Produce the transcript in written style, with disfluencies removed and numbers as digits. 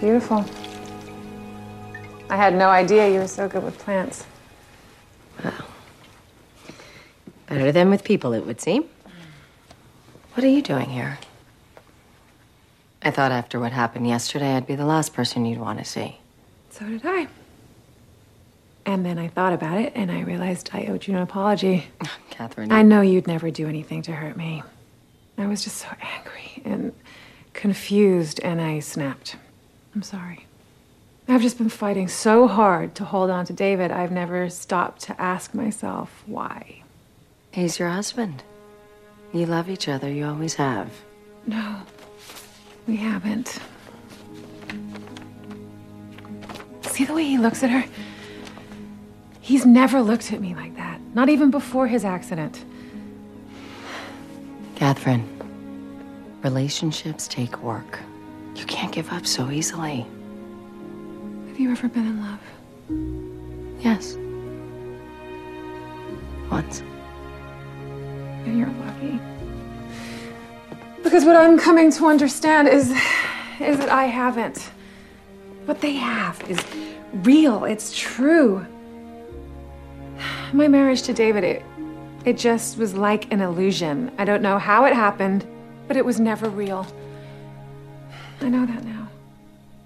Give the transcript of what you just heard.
beautiful. I had no idea you were so good with plants. Well, better than with people, it would seem. What are you doing here? I thought after what happened yesterday, I'd be the last person you'd want to see. So did I. And then I thought about it, and I realized I owed you an apology. Catherine. I know you'd never do anything to hurt me. I was just so angry and confused, and I snapped. I'm sorry. I've just been fighting so hard to hold on to David, I've never stopped to ask myself why. He's your husband. You love each other, you always have. No, we haven't. See the way he looks at her? He's never looked at me like that, not even before his accident. Catherine, relationships take work. You can't give up so easily. Have you ever been in love? Yes. Once. And you're lucky. Because what I'm coming to understand is that I haven't. What they have is real, it's true. My marriage to David, it just was like an illusion. I don't know how it happened, but it was never real. I know that now.